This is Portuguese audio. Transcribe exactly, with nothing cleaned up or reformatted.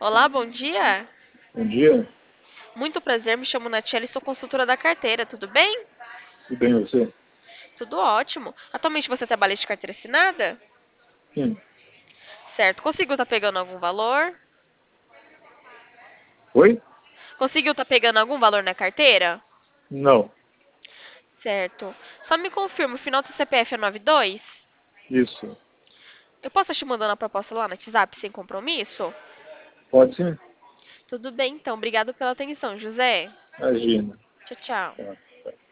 Olá, bom dia. Bom dia, Muito prazer, me chamo Natiele e sou consultora da carteira, tudo bem? tudo bem você? Tudo ótimo. Atualmente você trabalha de carteira assinada? Sim. Certo. Conseguiu estar pegando algum valor? Oi? Conseguiu estar pegando algum valor na carteira? Não. Certo. Só me confirma, o final do C P F é noventa e dois? Isso. Eu posso estar te mandando a proposta lá no WhatsApp sem compromisso? Pode sim? Tudo bem, então. Obrigado pela atenção, José. Imagina. Tchau, tchau. Tá.